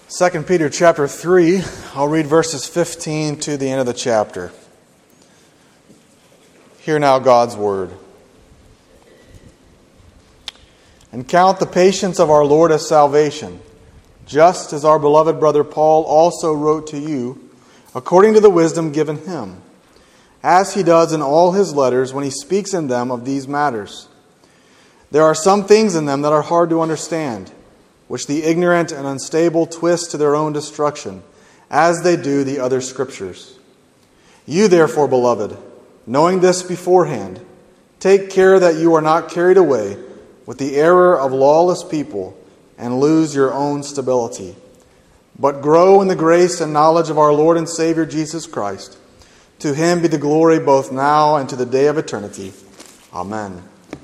2 Peter chapter 3, I'll read verses 15 to the end of the chapter. Hear now God's word. And count the patience of our Lord as salvation, just as our beloved brother Paul also wrote to you, according to the wisdom given him, as he does in all his letters when he speaks in them of these matters. There are some things in them that are hard to understand, which the ignorant and unstable twist to their own destruction, as they do the other Scriptures. You therefore, beloved, knowing this beforehand, take care that you are not carried away with the error of lawless people and lose your own stability, but grow in the grace and knowledge of our Lord and Savior Jesus Christ. To Him be the glory both now and to the day of eternity. Amen.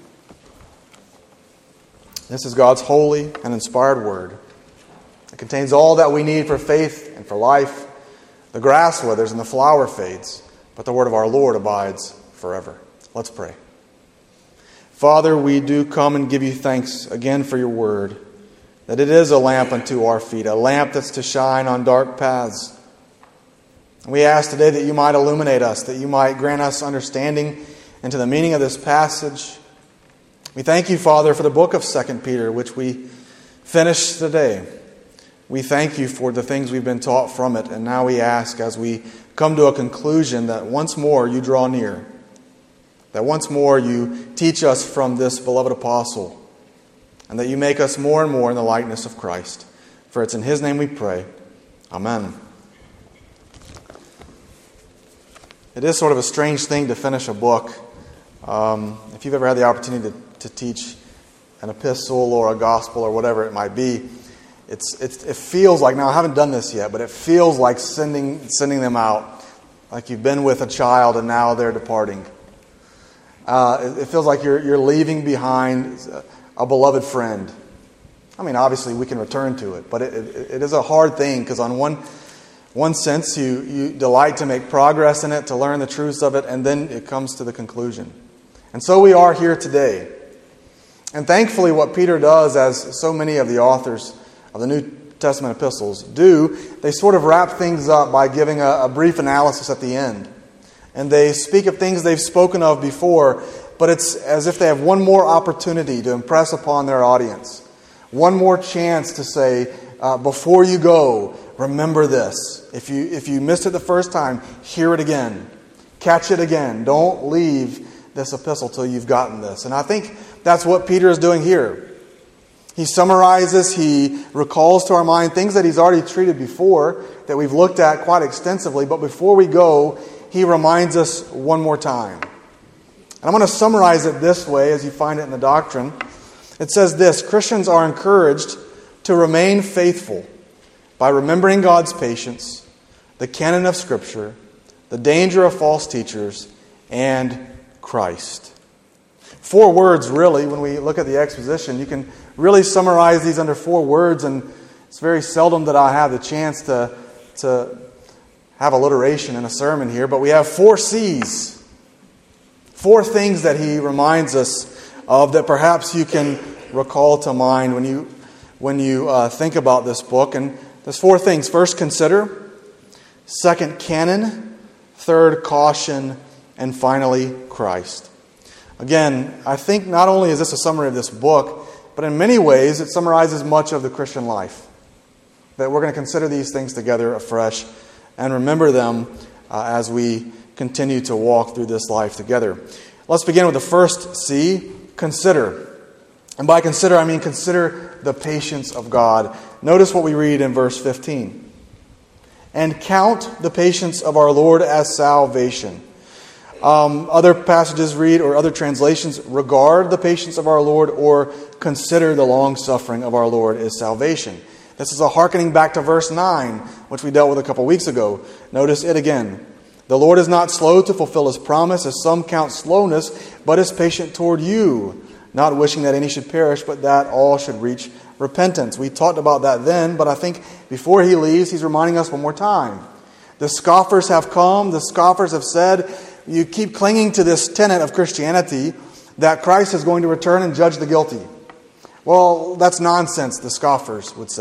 This is God's holy and inspired word. It contains all that we need for faith and for life. The grass withers and the flower fades, but the word of our Lord abides forever. Let's pray. Father, we do come and give you thanks again for your word, that it is a lamp unto our feet, a lamp that's to shine on dark paths. We ask today that you might illuminate us, that you might grant us understanding into the meaning of this passage. We thank you, Father, for the book of 2 Peter, which we finished today. We thank you for the things we've been taught from it, and now we ask, as we come to a conclusion, that once more you draw near, that once more you teach us from this beloved apostle, and that you make us more and more in the likeness of Christ. For it's in His name we pray. Amen. It is sort of a strange thing to finish a book. If you've ever had the opportunity to teach an epistle or a gospel or whatever it might be, it feels like, now I haven't done this yet, but it feels like sending them out, like you've been with a child and now they're departing. It feels like you're leaving behind a beloved friend. I mean, obviously we can return to it, but it is a hard thing, because on one sense you delight to make progress in it, to learn the truths of it, and then it comes to the conclusion. And so we are here today. And thankfully what Peter does, as so many of the authors of the New Testament epistles do, they sort of wrap things up by giving a brief analysis at the end. And they speak of things they've spoken of before, but it's as if they have one more opportunity to impress upon their audience. One more chance to say, before you go, remember this. If you missed it the first time, hear it again. Catch it again. Don't leave this epistle till you've gotten this. And I think that's what Peter is doing here. He summarizes, he recalls to our mind things that he's already treated before, that we've looked at quite extensively. But before we go, he reminds us one more time. And I'm going to summarize it this way as you find it in the doctrine. It says this: Christians are encouraged to remain faithful by remembering God's patience, the canon of Scripture, the danger of false teachers, and Christ. 4 words, really. When we look at the exposition, you can really summarize these under 4 words, and it's very seldom that I have the chance to have alliteration in a sermon here, but we have 4 C's. 4 things that he reminds us of that perhaps you can recall to mind when you think about this book. And there's 4 things. First, consider. Second, canon. Third, caution. And finally, Christ. Again, I think not only is this a summary of this book, but in many ways it summarizes much of the Christian life. That we're going to consider these things together afresh and remember them as we continue to walk through this life together. Let's begin with the first C, consider. And by consider, I mean consider the patience of God. Notice what we read in verse 15. And count the patience of our Lord as salvation. Other passages read, or other translations, regard the patience of our Lord, or consider the long-suffering of our Lord is salvation. This is a hearkening back to verse 9, which we dealt with a couple weeks ago. Notice it again. The Lord is not slow to fulfill His promise, as some count slowness, but is patient toward you, not wishing that any should perish, but that all should reach repentance. We talked about that then, but I think before he leaves, he's reminding us one more time. The scoffers have come. The scoffers have said, you keep clinging to this tenet of Christianity that Christ is going to return and judge the guilty. Well, that's nonsense, the scoffers would say.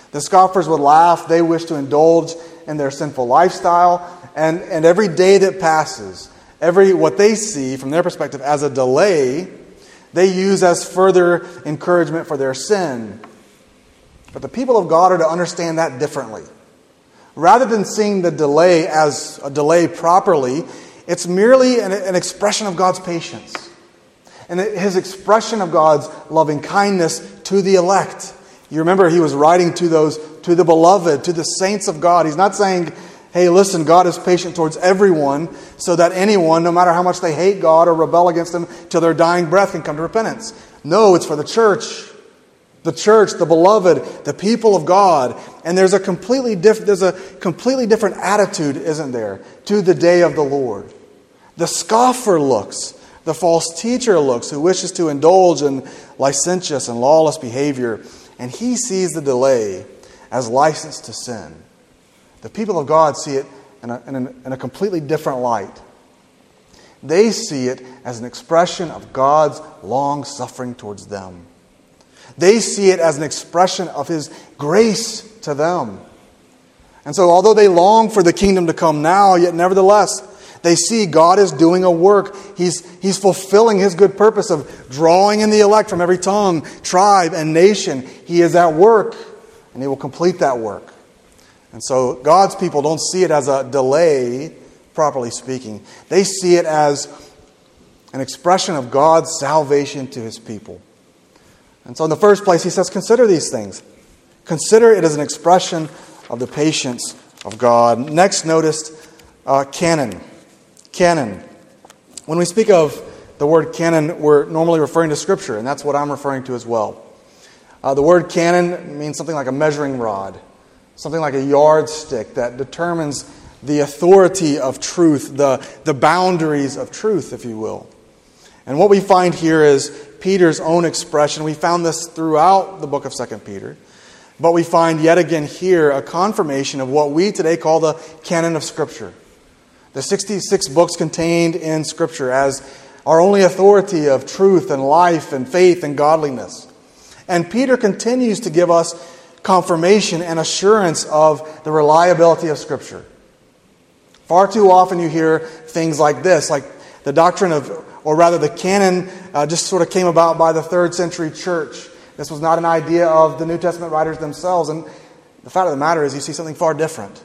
The scoffers would laugh. They wish to indulge in their sinful lifestyle. And every day that passes, what they see from their perspective as a delay, they use as further encouragement for their sin. But the people of God are to understand that differently. Rather than seeing the delay as a delay properly, it's merely an expression of God's patience and His expression of God's loving kindness to the elect. You remember He was writing to the beloved, to the saints of God. He's not saying, hey, listen, God is patient towards everyone so that anyone, no matter how much they hate God or rebel against Him, till their dying breath can come to repentance. No, it's for the church. The church, the beloved, the people of God. And there's a completely different attitude, isn't there, to the day of the Lord. The scoffer looks, the false teacher looks, who wishes to indulge in licentious and lawless behavior, and he sees the delay as license to sin. The people of God see it in a completely different light. They see it as an expression of God's long suffering towards them. They see it as an expression of His grace to them. And so although they long for the kingdom to come now, yet nevertheless, they see God is doing a work. He's fulfilling His good purpose of drawing in the elect from every tongue, tribe, and nation. He is at work, and He will complete that work. And so God's people don't see it as a delay, properly speaking. They see it as an expression of God's salvation to His people. And so in the first place, he says, consider these things. Consider it as an expression of the patience of God. Next, notice canon. Canon. When we speak of the word canon, we're normally referring to Scripture, and that's what I'm referring to as well. The word canon means something like a measuring rod, something like a yardstick that determines the authority of truth, the boundaries of truth, if you will. And what we find here is Peter's own expression. We found this throughout the book of 2 Peter. But we find yet again here a confirmation of what we today call the canon of Scripture. The 66 books contained in Scripture as our only authority of truth and life and faith and godliness. And Peter continues to give us confirmation and assurance of the reliability of Scripture. Far too often you hear things like this, like the doctrine of, or rather the canon just sort of came about by the 3rd century church. This was not an idea of the New Testament writers themselves. And the fact of the matter is you see something far different.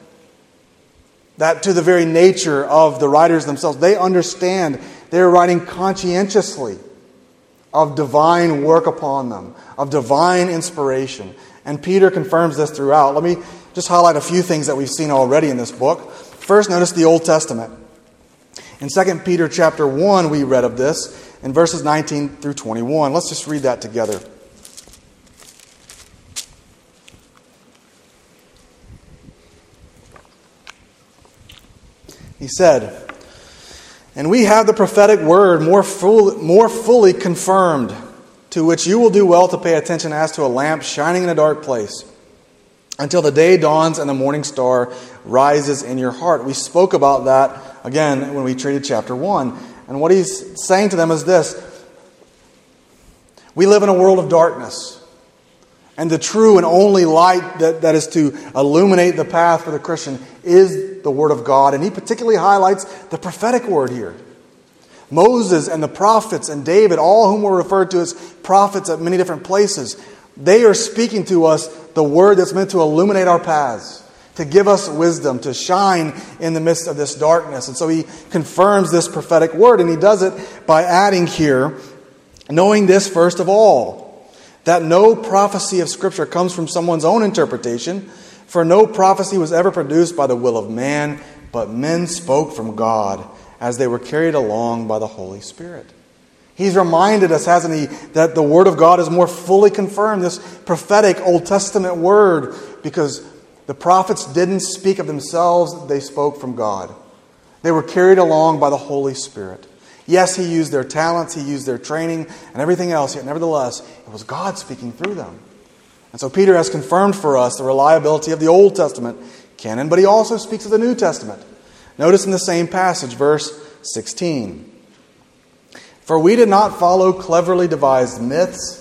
That to the very nature of the writers themselves, they understand they're writing conscientiously of divine work upon them, of divine inspiration. And Peter confirms this throughout. Let me just highlight a few things that we've seen already in this book. First, notice the Old Testament. In 2 Peter chapter 1, we read of this in verses 19 through 21. Let's just read that together. He said, "And we have the prophetic word more fully confirmed, to which you will do well to pay attention as to a lamp shining in a dark place, until the day dawns and the morning star rises in your heart." We spoke about that again when we treated chapter 1. And what he's saying to them is this: we live in a world of darkness. And the true and only light that is to illuminate the path for the Christian is the Word of God. And he particularly highlights the prophetic word here. Moses and the prophets and David, all whom were referred to as prophets at many different places, they are speaking to us the word that's meant to illuminate our paths, to give us wisdom, to shine in the midst of this darkness. And so he confirms this prophetic word, and he does it by adding here, knowing this first of all, that no prophecy of Scripture comes from someone's own interpretation, for no prophecy was ever produced by the will of man, but men spoke from God as they were carried along by the Holy Spirit. He's reminded us, hasn't he, that the Word of God is more fully confirmed, this prophetic Old Testament word, because the prophets didn't speak of themselves, they spoke from God. They were carried along by the Holy Spirit. Yes, he used their talents, he used their training, and everything else, yet nevertheless, it was God speaking through them. And so Peter has confirmed for us the reliability of the Old Testament canon, but he also speaks of the New Testament. Notice in the same passage, verse 16. "For we did not follow cleverly devised myths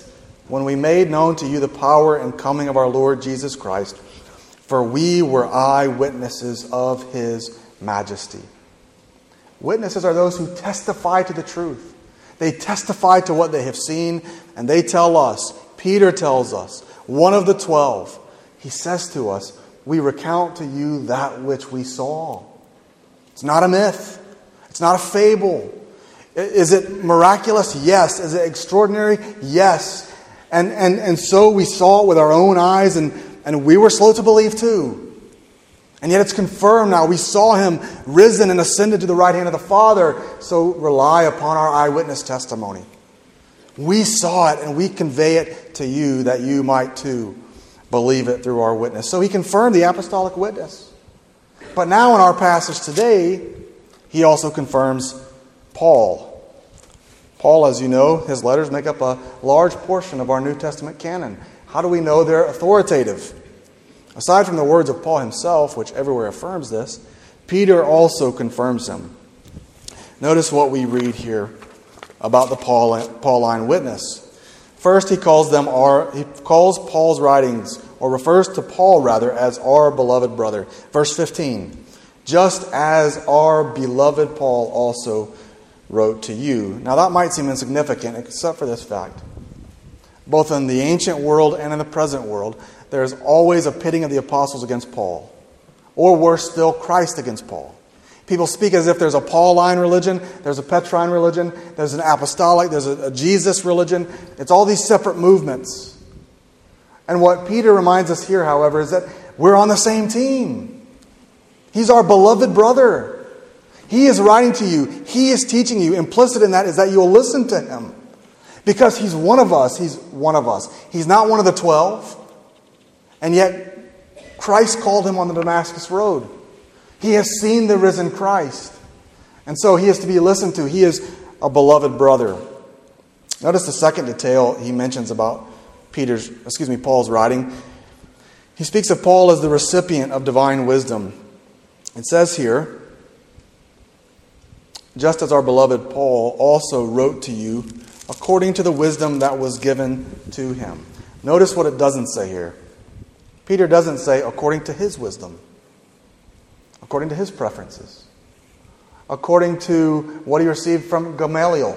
when we made known to you the power and coming of our Lord Jesus Christ, for we were eyewitnesses of His majesty. Witnesses are those who testify to the truth. They testify to what they have seen, and they tell us, Peter tells us, one of the 12, he says to us, we recount to you that which we saw. It's not a myth. It's not a fable. Is it miraculous? Yes. Is it extraordinary? Yes. And so we saw it with our own eyes, and we were slow to believe too. And yet it's confirmed now. We saw Him risen and ascended to the right hand of the Father. So rely upon our eyewitness testimony. We saw it and we convey it to you that you might too believe it through our witness. So He confirmed the apostolic witness. But now in our passage today, He also confirms Paul. Paul, as you know, his letters make up a large portion of our New Testament canon. How do we know they're authoritative? Aside from the words of Paul himself, which everywhere affirms this, Peter also confirms them. Notice what we read here about the Pauline witness. First, he calls Paul's writings, or refers to Paul rather, as our beloved brother. Verse 15, just as our beloved Paul also wrote to you. Now that might seem insignificant, except for this fact. Both in the ancient world and in the present world, there's always a pitting of the apostles against Paul. Or worse still, Christ against Paul. People speak as if there's a Pauline religion, there's a Petrine religion, there's an apostolic, there's a Jesus religion. It's all these separate movements. And what Peter reminds us here, however, is that we're on the same team. He's our beloved brother. He is writing to you. He is teaching you. Implicit in that is that you'll listen to Him. Because He's one of us. He's one of us. He's not one of the 12. And yet, Christ called him on the Damascus Road. He has seen the risen Christ. And so he is to be listened to. He is a beloved brother. Notice the second detail he mentions about Paul's writing. He speaks of Paul as the recipient of divine wisdom. It says here, just as our beloved Paul also wrote to you according to the wisdom that was given to him. Notice what it doesn't say here. Peter doesn't say according to his wisdom, according to his preferences, according to what he received from Gamaliel.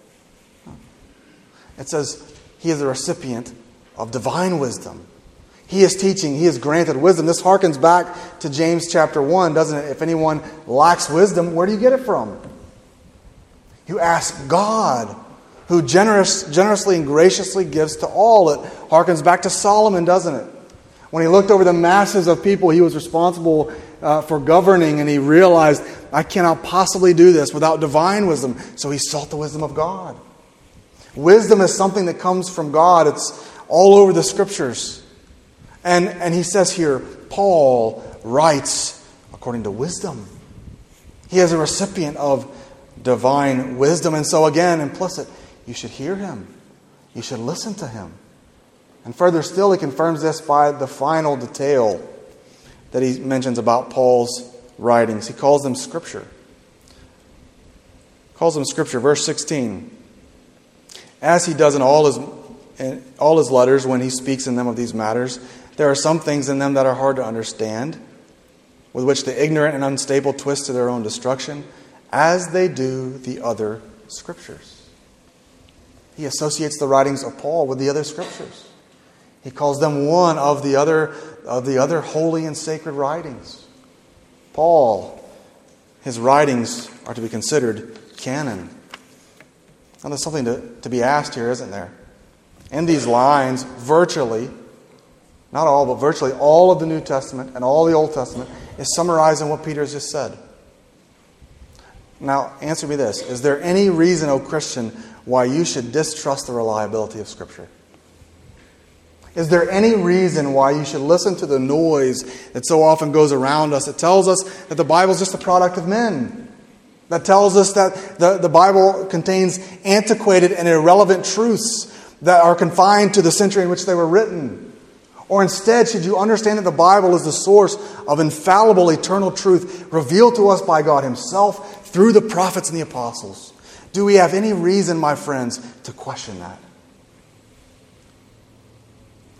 It says he is the recipient of divine wisdom. He is teaching. He is granted wisdom. This harkens back to James chapter 1, doesn't it? If anyone lacks wisdom, where do you get it from? You ask God, who generously and graciously gives to all. It harkens back to Solomon, doesn't it? When he looked over the masses of people he was responsible for governing, and he realized, I cannot possibly do this without divine wisdom. So he sought the wisdom of God. Wisdom is something that comes from God. It's all over the Scriptures. And he says here, Paul writes according to wisdom. He is a recipient of divine wisdom. And so again, implicit, you should hear him. You should listen to him. And further still, he confirms this by the final detail that he mentions about Paul's writings. He calls them Scripture. Calls them Scripture. Verse 16. As he does in all his letters when he speaks in them of these matters, there are some things in them that are hard to understand, with which the ignorant and unstable twist to their own destruction, as they do the other Scriptures. He associates the writings of Paul with the other Scriptures. He calls them one of the other holy and sacred writings. Paul, his writings are to be considered canon. Now there's something to be asked here, isn't there? In these lines, virtually, not all, but virtually all of the New Testament and all the Old Testament is summarized in what Peter has just said. Now, answer me this. Is there any reason, O Christian, why you should distrust the reliability of Scripture? Is there any reason why you should listen to the noise that so often goes around us that tells us that the Bible is just a product of men? That tells us that the Bible contains antiquated and irrelevant truths that are confined to the century in which they were written? Or instead, should you understand that the Bible is the source of infallible eternal truth revealed to us by God Himself through the prophets and the apostles? Do we have any reason, my friends, to question that?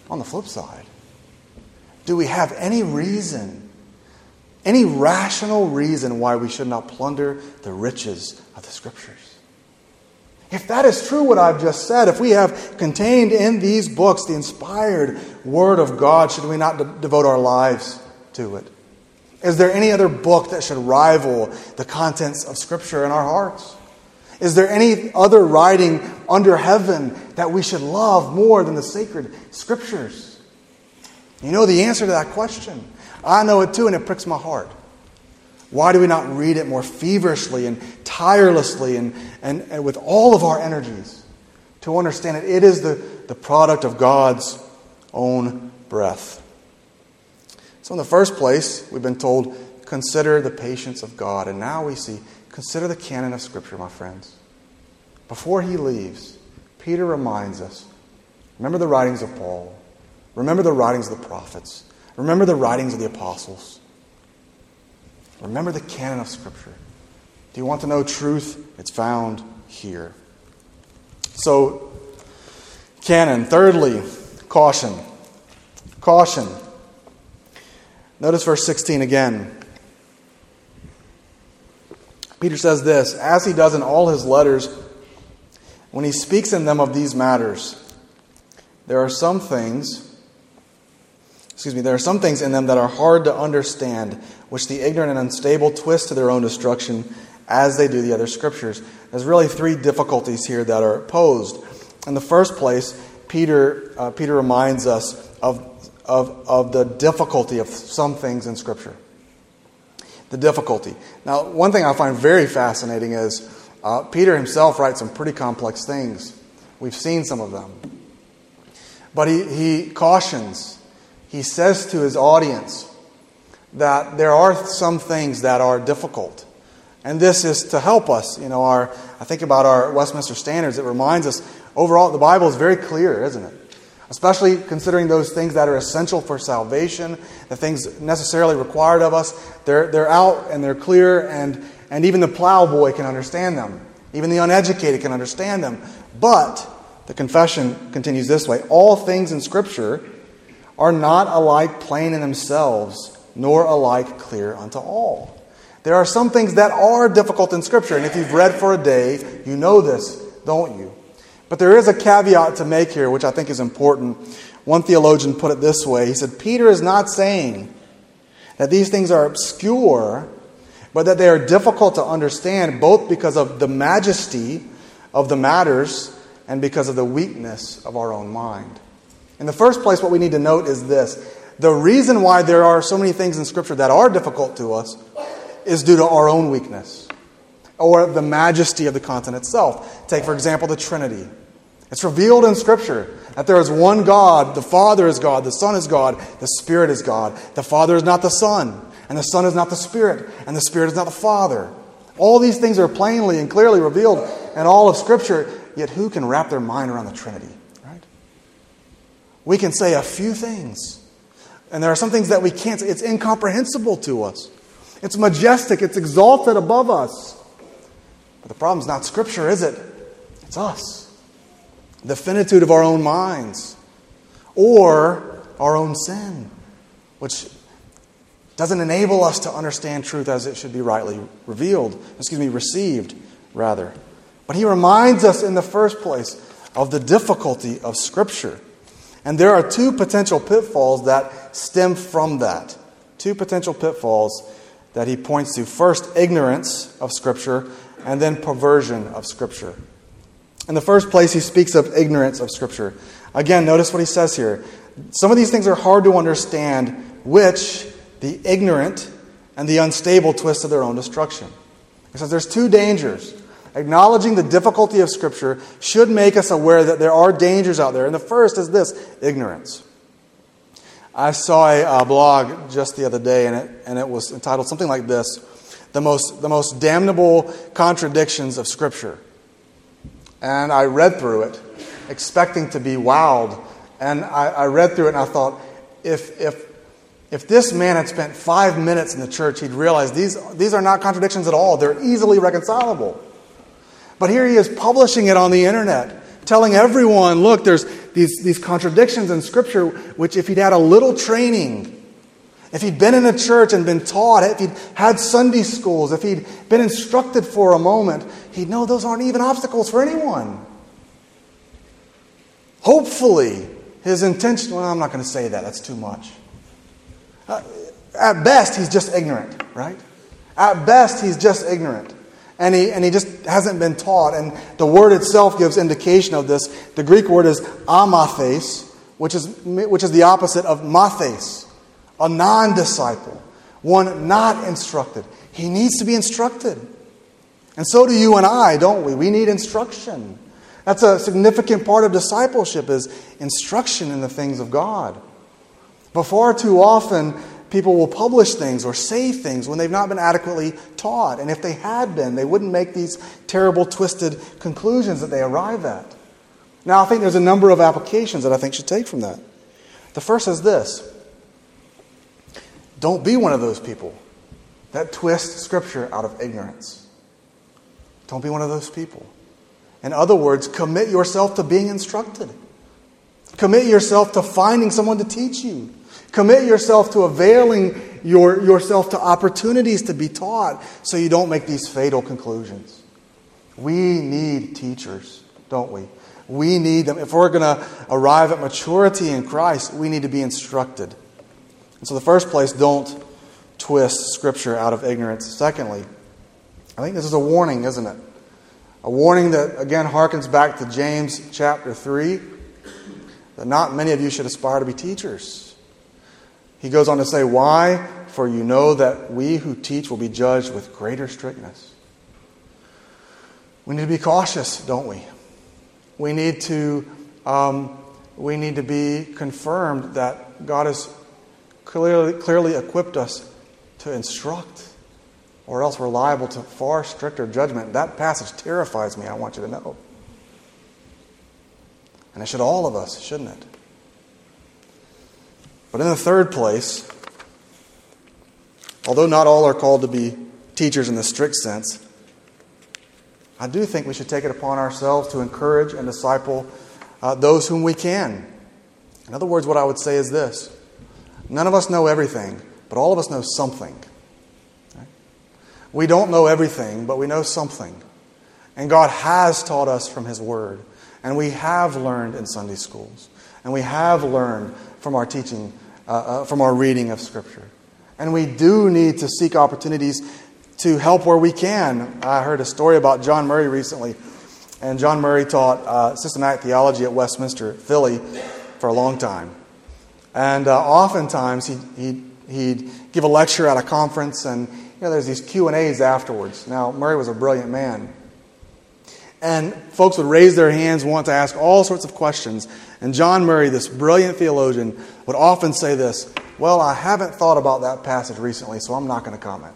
on the flip side, do we have any reason, any rational reason why we should not plunder the riches of the Scriptures? If that is true, what I've just said, if we have contained in these books the inspired Word of God, should we not devote our lives to it? Is there any other book that should rival the contents of Scripture in our hearts? Is there any other writing under heaven that we should love more than the sacred Scriptures? You know the answer to that question. I know it too, and it pricks my heart. Why do we not read it more feverishly and tirelessly and with all of our energies to understand it? It is the product of God's own breath. So in the first place, we've been told, consider the patience of God. And now we see, consider the canon of Scripture, my friends. Before he leaves, Peter reminds us, remember the writings of Paul. Remember the writings of the prophets. Remember the writings of the apostles. Remember the canon of Scripture. Do you want to know truth? It's found here. So, canon. Thirdly, caution. Caution. Notice verse 16 again. Peter says this, as he does in all his letters, when he speaks in them of these matters, there are some things in them that are hard to understand, which the ignorant and unstable twist to their own destruction, as they do the other Scriptures. There's really three difficulties here that are posed. In the first place, Peter reminds us of the difficulty of some things in Scripture. The difficulty. Now, one thing I find very fascinating is Peter himself writes some pretty complex things. We've seen some of them. But he cautions. He says to his audience that there are some things that are difficult. And this is to help us. I think about our Westminster Standards. It reminds us, overall, the Bible is very clear, isn't it? Especially considering those things that are essential for salvation, the things necessarily required of us. They're out and they're clear, and even the plowboy can understand them. Even the uneducated can understand them. But the confession continues this way. All things in Scripture are not alike plain in themselves, nor alike clear unto all. There are some things that are difficult in Scripture, and if you've read for a day, you know this, don't you? But there is a caveat to make here, which I think is important. One theologian put it this way. He said, Peter is not saying that these things are obscure, but that they are difficult to understand, both because of the majesty of the matters and because of the weakness of our own mind. In the first place, what we need to note is this. The reason why there are so many things in Scripture that are difficult to us is due to our own weakness or the majesty of the content itself. Take, for example, the Trinity. It's revealed in Scripture that there is one God. The Father is God. The Son is God. The Spirit is God. The Father is not the Son. And the Son is not the Spirit. And the Spirit is not the Father. All these things are plainly and clearly revealed in all of Scripture. Yet who can wrap their mind around the Trinity? Right? We can say a few things. And there are some things that we can't say. It's incomprehensible to us. It's majestic. It's exalted above us. But the problem is not Scripture, is it? It's us. The finitude of our own minds. Or our own sin. Which doesn't enable us to understand truth as it should be rightly received, rather. But he reminds us in the first place of the difficulty of Scripture. And there are two potential pitfalls that stem from that. Two potential pitfalls that he points to. First, ignorance of Scripture, and then perversion of Scripture. In the first place, he speaks of ignorance of Scripture. Again, notice what he says here. Some of these things are hard to understand, which the ignorant and the unstable twist to their own destruction. He says there's two dangers. Acknowledging the difficulty of Scripture should make us aware that there are dangers out there. And the first is this, ignorance. I saw a blog just the other day, and it was entitled something like this, The most damnable contradictions of Scripture. And I read through it, expecting to be wowed. And I read through it and I thought, if this man had spent 5 minutes in the church, he'd realize these are not contradictions at all. They're easily reconcilable. But here he is publishing it on the internet, telling everyone, look, there's these contradictions in Scripture, which if he'd had a little training, if he'd been in a church and been taught, if he'd had Sunday schools, if he'd been instructed for a moment, he'd know those aren't even obstacles for anyone. Hopefully, his intention, well, I'm not going to say that. That's too much. At best, he's just ignorant, right? At best, he's just ignorant. And he just hasn't been taught. And the word itself gives indication of this. The Greek word is amathes, which is the opposite of mathes, a non-disciple, one not instructed. He needs to be instructed. And so do you and I, don't we? We need instruction. That's a significant part of discipleship, is instruction in the things of God. But far too often, people will publish things or say things when they've not been adequately taught. And if they had been, they wouldn't make these terrible, twisted conclusions that they arrive at. Now, I think there's a number of applications that I think should take from that. The first is this. Don't be one of those people that twist Scripture out of ignorance. Don't be one of those people. In other words, commit yourself to being instructed. Commit yourself to finding someone to teach you. Commit yourself to availing yourself to opportunities to be taught so you don't make these fatal conclusions. We need teachers, don't we? We need them. If we're going to arrive at maturity in Christ, we need to be instructed. And so the first place, don't twist Scripture out of ignorance. Secondly, I think this is a warning, isn't it? A warning that, again, harkens back to James chapter 3, that not many of you should aspire to be teachers. He goes on to say, why? For you know that we who teach will be judged with greater strictness. We need to be cautious, don't we? We need to be confirmed that God has clearly equipped us to instruct, or else we're liable to far stricter judgment. That passage terrifies me, I want you to know. And it should all of us, shouldn't it? But in the third place, although not all are called to be teachers in the strict sense, I do think we should take it upon ourselves to encourage and disciple those whom we can. In other words, what I would say is this. None of us know everything, but all of us know something. Right? We don't know everything, but we know something. And God has taught us from His Word. And we have learned in Sunday schools. And we have learned from our teaching, from our reading of Scripture. And we do need to seek opportunities to help where we can. I heard a story about John Murray recently. And John Murray taught systematic theology at Westminster, Philly, for a long time. And oftentimes he'd give a lecture at a conference, and there's these Q&As afterwards. Now, Murray was a brilliant man. And folks would raise their hands, want to ask all sorts of questions. And John Murray, this brilliant theologian, would often say this, well, I haven't thought about that passage recently, so I'm not going to comment.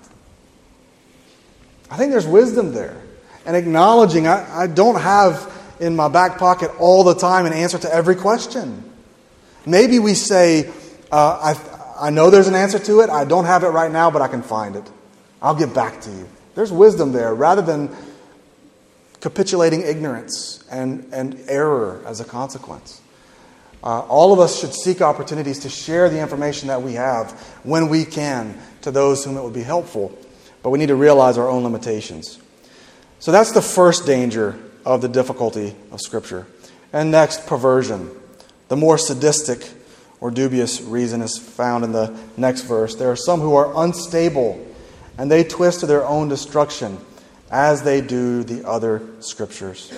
I think there's wisdom there. And acknowledging I don't have in my back pocket all the time an answer to every question. Maybe we say, I know there's an answer to it. I don't have it right now, but I can find it. I'll get back to you. There's wisdom there, rather than capitulating ignorance and error as a consequence. All of us should seek opportunities to share the information that we have when we can to those whom it would be helpful. But we need to realize our own limitations. So that's the first danger of the difficulty of Scripture. And next, perversion. The more sadistic or dubious reason is found in the next verse. There are some who are unstable, and they twist to their own destruction, as they do the other Scriptures.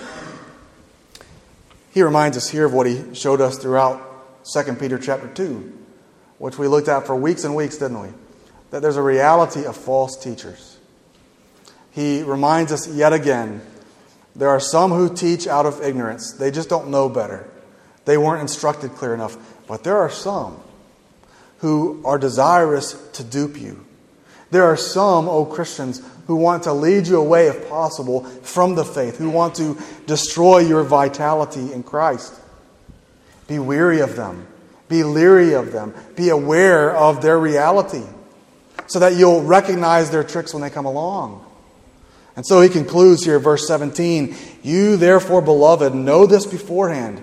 He reminds us here of what he showed us throughout 2 Peter chapter 2, which we looked at for weeks and weeks, didn't we? That there's a reality of false teachers. He reminds us yet again, there are some who teach out of ignorance. They just don't know better. They weren't instructed clear enough. But there are some who are desirous to dupe you. There are some, Christians, who want to lead you away, if possible, from the faith, who want to destroy your vitality in Christ. Be weary of them. Be leery of them. Be aware of their reality, so that you'll recognize their tricks when they come along. And so he concludes here, verse 17, you therefore, beloved, know this beforehand,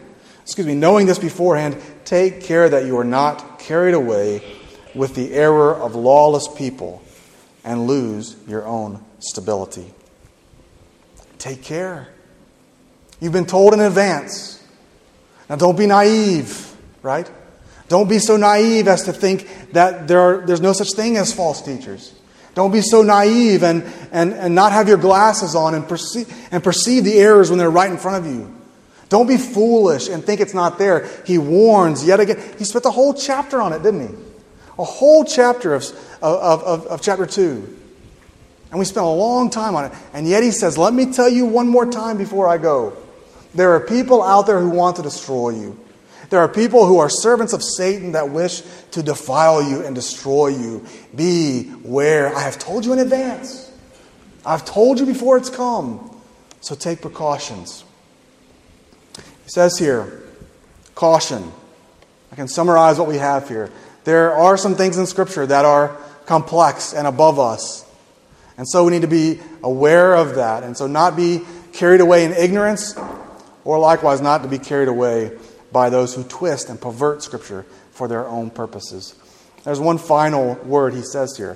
knowing this beforehand, take care that you are not carried away with the error of lawless people and lose your own stability. Take care. You've been told in advance. Now don't be naive, right? Don't be so naive as to think that there's no such thing as false teachers. Don't be so naive and not have your glasses on and perceive the errors when they're right in front of you. Don't be foolish and think it's not there. He warns yet again. He spent a whole chapter on it, didn't he? A whole chapter of chapter 2. And we spent a long time on it. And yet he says, let me tell you one more time before I go. There are people out there who want to destroy you. There are people who are servants of Satan that wish to defile you and destroy you. Beware. I have told you in advance. I've told you before it's come. So take precautions. He says here, caution. I can summarize what we have here. There are some things in Scripture that are complex and above us. And so we need to be aware of that. And so not be carried away in ignorance, or likewise not to be carried away by those who twist and pervert Scripture for their own purposes. There's one final word he says here.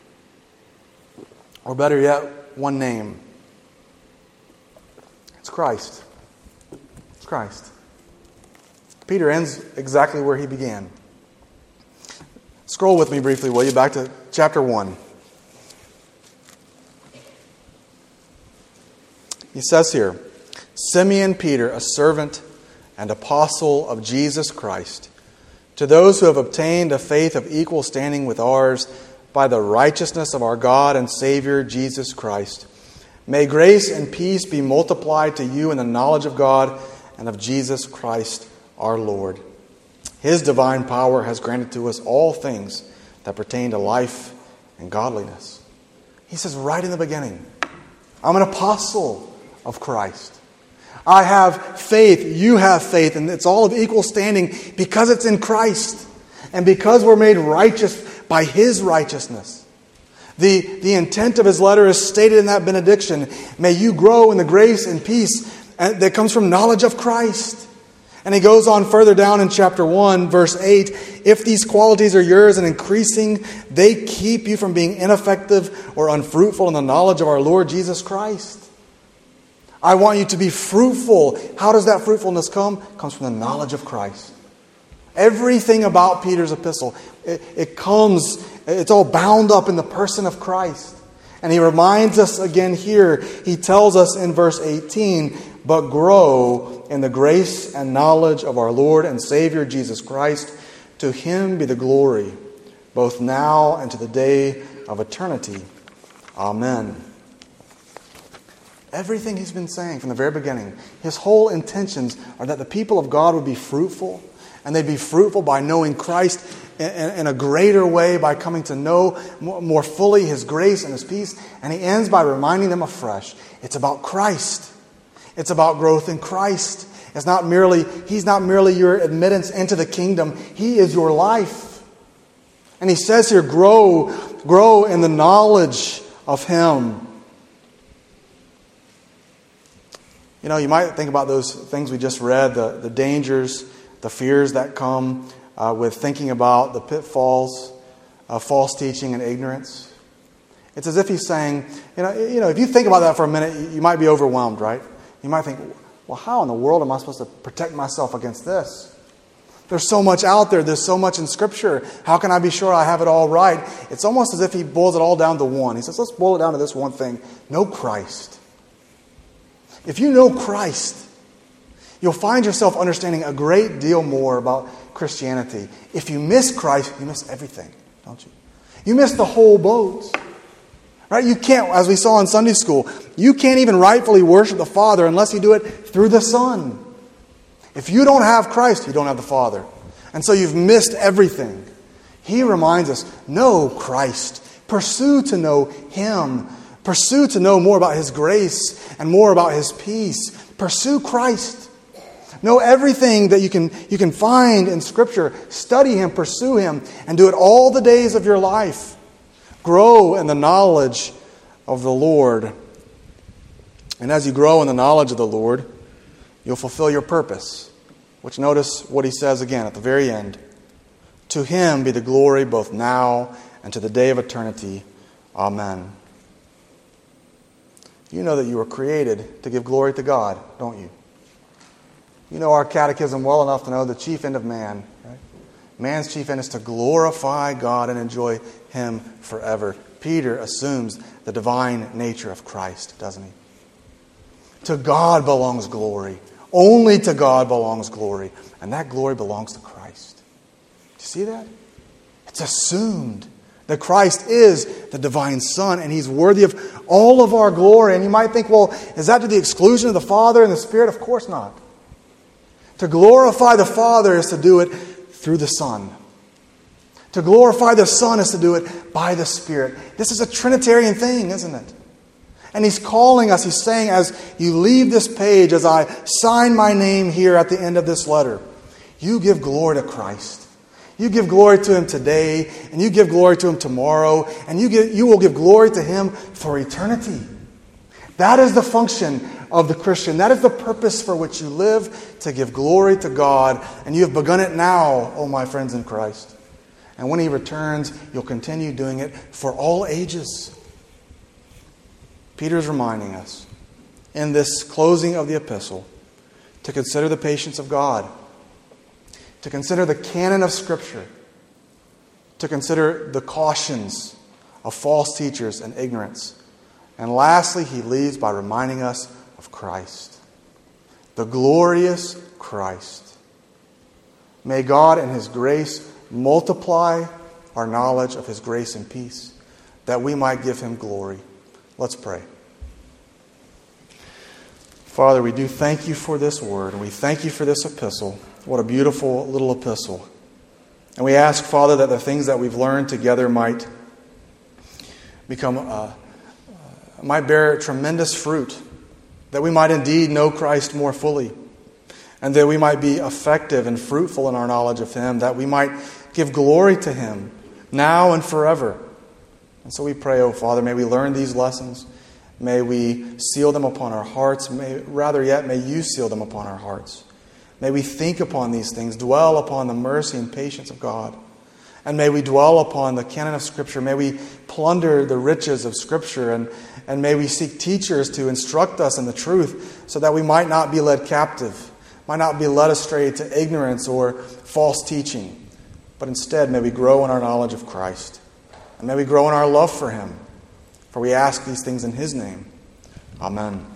Or better yet, one name. It's Christ. It's Christ. Peter ends exactly where he began. Scroll with me briefly, will you, back to chapter 1. He says here, Simeon Peter, a servant and apostle of Jesus Christ, to those who have obtained a faith of equal standing with ours by the righteousness of our God and Savior Jesus Christ, may grace and peace be multiplied to you in the knowledge of God and of Jesus Christ our Lord. His divine power has granted to us all things that pertain to life and godliness. He says right in the beginning, I'm an apostle of Christ. I have faith, you have faith, and it's all of equal standing because it's in Christ and because we're made righteous by His righteousness. The intent of his letter is stated in that benediction. May you grow in the grace and peace that comes from knowledge of Christ. And he goes on further down in chapter 1, verse 8. If these qualities are yours and increasing, they keep you from being ineffective or unfruitful in the knowledge of our Lord Jesus Christ. I want you to be fruitful. How does that fruitfulness come? It comes from the knowledge of Christ. Everything about Peter's epistle, it's all bound up in the person of Christ. And he reminds us again here, he tells us in verse 18, but grow in the grace and knowledge of our Lord and Savior Jesus Christ. To Him be the glory, both now and to the day of eternity. Amen. Everything he's been saying from the very beginning, his whole intentions are that the people of God would be fruitful, and they'd be fruitful by knowing Christ in a greater way, by coming to know more fully His grace and His peace. And he ends by reminding them afresh, it's about Christ. It's about growth in Christ. He's not merely your admittance into the kingdom. He is your life. And he says here, grow in the knowledge of Him. You know, you might think about those things we just read, the dangers, the fears that come with thinking about the pitfalls of false teaching and ignorance. It's as if he's saying, you know, if you think about that for a minute, you might be overwhelmed, right? You might think, well, how in the world am I supposed to protect myself against this? There's so much out there. There's so much in Scripture. How can I be sure I have it all right? It's almost as if he boils it all down to one. He says, let's boil it down to this one thing. Know Christ. If you know Christ, you'll find yourself understanding a great deal more about Christianity. If you miss Christ, you miss everything, don't you? You miss the whole boat. Right? You can't, as we saw in Sunday school, you can't even rightfully worship the Father unless you do it through the Son. If you don't have Christ, you don't have the Father. And so you've missed everything. He reminds us, know Christ. Pursue to know Him. Pursue to know more about His grace and more about His peace. Pursue Christ. Know everything that you can find in Scripture. Study Him, pursue Him, and do it all the days of your life. Grow in the knowledge of the Lord. And as you grow in the knowledge of the Lord, you'll fulfill your purpose, which notice what he says again at the very end. To him be the glory both now and to the day of eternity. Amen. You know that you were created to give glory to God, don't you? You know our catechism well enough to know the chief end of man. Right? Man's chief end is to glorify God and enjoy Him forever. Peter assumes the divine nature of Christ, doesn't he? To God belongs glory. Only to God belongs glory. And that glory belongs to Christ. Do you see that? It's assumed that Christ is the divine Son and He's worthy of all of our glory. And you might think, well, is that to the exclusion of the Father and the Spirit? Of course not. To glorify the Father is to do it through the Son. To glorify the Son is to do it by the Spirit. This is a Trinitarian thing, isn't it? And He's calling us, He's saying, as you leave this page, as I sign my name here at the end of this letter, you give glory to Christ. You give glory to Him today, and you give glory to Him tomorrow, and you will give glory to Him for eternity. That is the function of the Christian. That is the purpose for which you live, to give glory to God. And you have begun it now, oh my friends in Christ. And when He returns, you'll continue doing it for all ages. Peter is reminding us in this closing of the epistle to consider the patience of God, to consider the canon of Scripture, to consider the cautions of false teachers and ignorance. And lastly, he leaves by reminding us of Christ, the glorious Christ. May God in His grace multiply our knowledge of His grace and peace, that we might give Him glory. Let's pray. Father, we do thank You for this word, and we thank You for this epistle. What a beautiful little epistle. And we ask, Father, that the things that we've learned together might might bear tremendous fruit, that we might indeed know Christ more fully, and that we might be effective and fruitful in our knowledge of Him, that we might give glory to Him now and forever. And so we pray, oh Father, may we learn these lessons. May we seal them upon our hearts. Rather yet, may You seal them upon our hearts. May we think upon these things, dwell upon the mercy and patience of God. And may we dwell upon the canon of Scripture. May we plunder the riches of Scripture. And may we seek teachers to instruct us in the truth so that we might not be led captive, might not be led astray to ignorance or false teaching. But instead, may we grow in our knowledge of Christ. And may we grow in our love for Him. For we ask these things in His name. Amen.